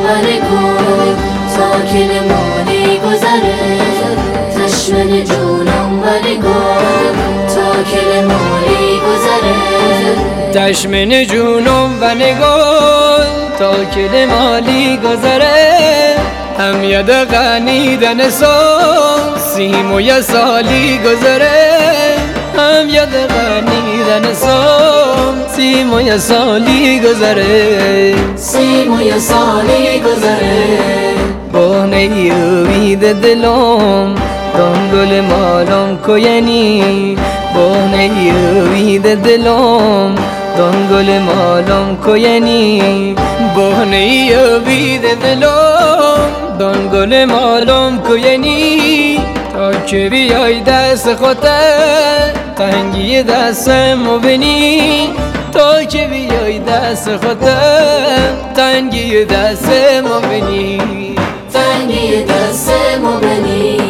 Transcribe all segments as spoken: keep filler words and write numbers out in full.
ور گل تا کل مالی گذره دشمن جونم ور گل تا کل مالی گذره دشمن جونم ور گل تا کل مالی گذره هم ید غنیدن سال سیم و یه سالی گذره هم ید غنیدن سال سیم و یه سالی گذره سیم و یه سالی گذره بانه اوید دلم دنگل مالم کوینی بانه اوید دلم دنگل مالم کوینی بانه اوید دلم دنگل مالم کوینی تا که بیای دست خودت تنگی دستمو بینی تا که بیای دست خودت تنگی دستمو بینی تنگی دستمو بینی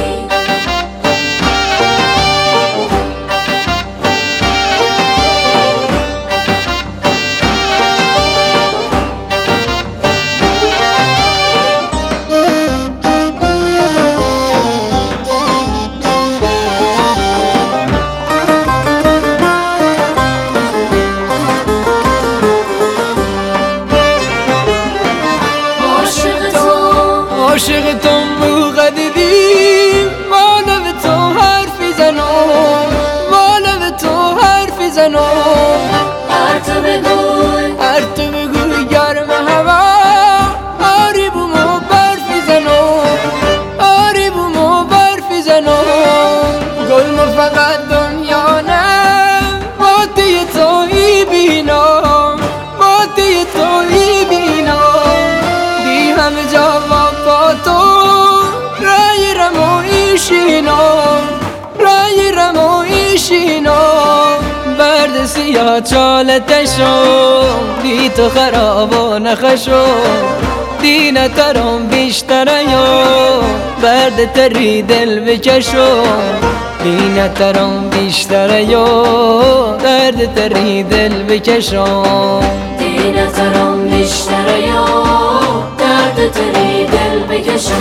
عاشق تو موقع دیدیم والا به تو حرفی زنم والا به تو حرفی زنم هر تو بگوی هر تو بگوی گرم هوا آری بومو برفی زنم آری بومو برفی زنم گل ما فقط دنیا نه باتی توی بینم باتی توی بینم بی همه جا تو رای رمایشینا رای رمایشینا برد سیاه چالتشو بی تو خراب و نخشو دینه ترم بیشتره یا برد تری دل بکشو دینه ترم بیشتره یا درد تری دل بکشو دینه ترم بیشتره یا درد تری دل بکشو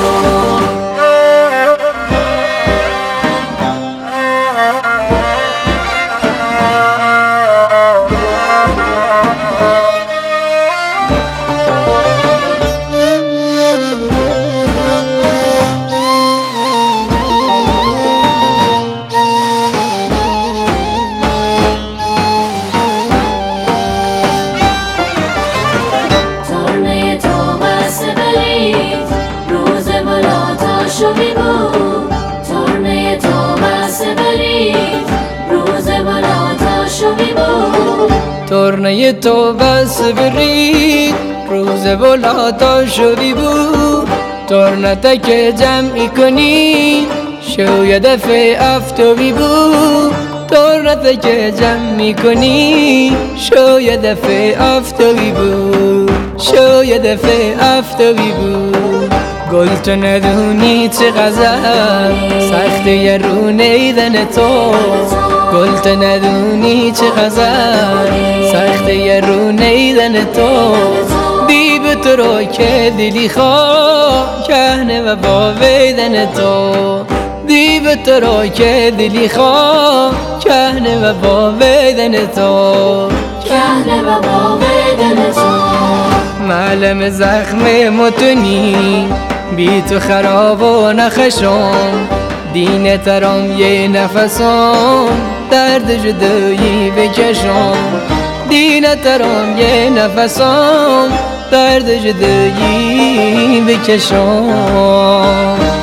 شوی بود ترنه تو بس برید روز بالا تا شوی بود ترنه تو بس برید روز بالا تا شوی بود ترنه که جمعی کنی شوی دفعه افتوی بود ترنه که جمعی کنی شوی دفعه افتوی بود شوی دفعه افتوی بود گل تو ندونی چه غزل سخت یه رو نیدن تو گل تو ندونی چه غزل سخت یه رو نیدن تو دیب تو رو که دلی خواه کهنه و با ویدن تو دیب تو رو که دلی خواه کهنه و با ویدن تو کهنه و با ویدن تو معلم زخم متونی بی تو خراب و نخشم دینه ترم یه نفسم درد جدایی بکشم دینه ترم یه نفسم درد جدایی بکشم